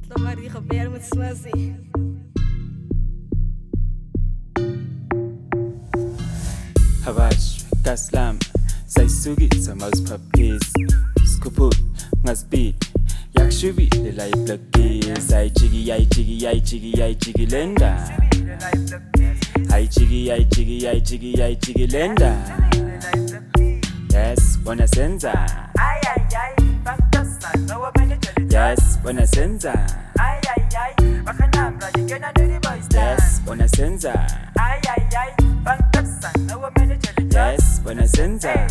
Maria Roberto muito sozinho. Havash, Kaslam, Saisugi, Samos Papis, Skuput, Nasbeat, Yakshubi, the life block is, I jiggy, I jiggy, I jiggy, I jiggy lenda. I jiggy, I jiggy, I jiggy, I jiggy lenda. Yes, wanna senza. Yes, wanna senza. Yes, wanna senza. Yes, wanna senza.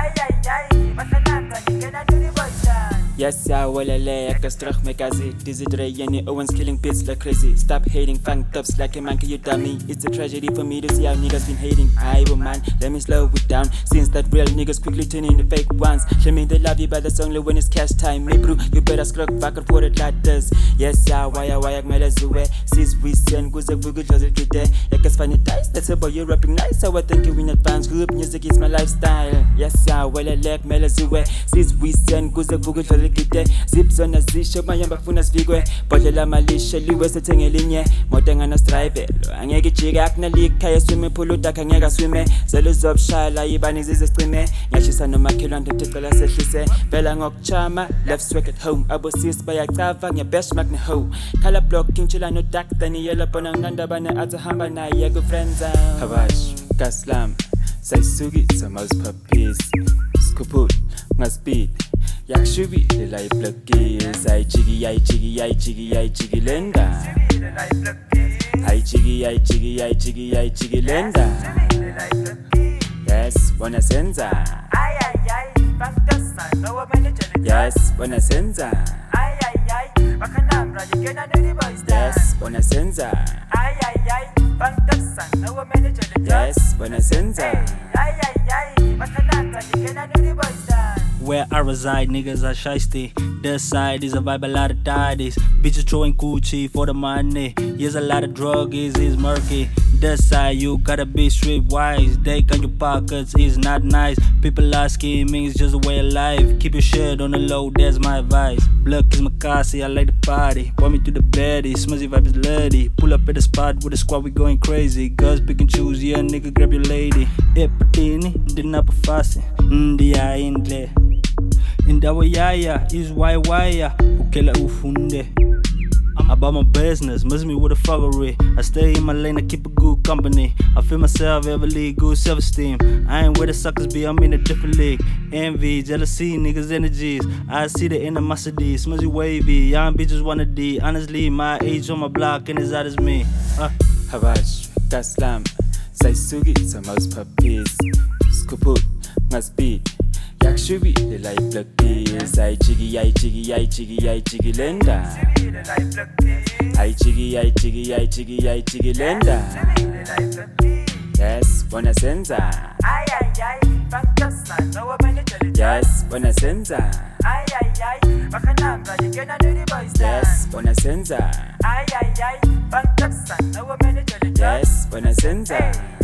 Yes, I will I can struggle make as it. Dizzy Dre, Yenny Owens killing bits like crazy. Stop hating, funk tops like a monkey, you dummy. It's a tragedy for me to see how niggas been hating. I will man, let me slow it down. Since that real niggas quickly turn into fake ones. Show me they love you, but that's only when it's cash time. Me bro, you better scrug back and forth like this. Yes, I why mela zuwe. Sis we send goes a google does it get there. Yakas funny dice, that's about you rapping nice. So I think you in advance. Group music is my lifestyle. Yes, I like mela zuwe. Sis we send goes a google does Zips on a zisho mayamba funa sfigwe Botela malisha liwe setenge linye Motenga na stripe Angeke jiga akna likaya swime puluta kangeka swime Zelu zobshala ibani zize strime Nyashisa no makilo antetikala sehlise Vela ngokchama left swag at home Abo sis baya kava nya best magna ho Kala blocking chila no dak Tani yela pona nganda bana ata hamba na yego friendza Havash, Kaslam, Saisugi, Samos Papis Skuput, Nasbeat Yakshubi, the life block is I jiggy, I jiggy, I jiggy, I jiggy lenda. I jiggy, I jiggy, I jiggy, I jiggy lenda. Yes, wanna senza. Yes, wanna senza. Yes, wanna senza. Yes, wanna senza. Where I reside, niggas are shiesty. This side is a vibe, a lot of daddies. Bitches throwing Gucci for the money. Yes, a lot of druggies is murky. This side, you gotta be streetwise. They cut your pockets, is not nice. People are scheming, it's just a way of life. Keep your shit on the low, that's my advice. Blood is Makasi, I like the party. Point me to the beddy, smuzzy vibe is lady. Pull up at the spot with the squad, we going crazy. Girls pick and choose, yeah, nigga, grab your lady. Epatini, dinapafasi, ndia indle. Indawo yaya is why ukela ufunde. About my business, miss me with a fuckery. I stay in my lane, I keep a good company. I feel myself everly good self-esteem. I ain't where the suckers be, I'm in a different league. Envy, jealousy, niggas energies. I see the animosity, smuzzy wavy. Young bitches wanna D. Honestly, my age on my block and as out as me. Havash, Kaslam, Saisugi, Samos Papis Skuput, Nasbeat Yakshubi, the life block is I jiggy, I jiggy, I jiggy, I jiggy lenda. I jiggy, I jiggy, I jiggy, I jiggy lenda. Yes, wanna senza. Yes, wanna senza. Yes, wanna senza. Yes, wanna senza.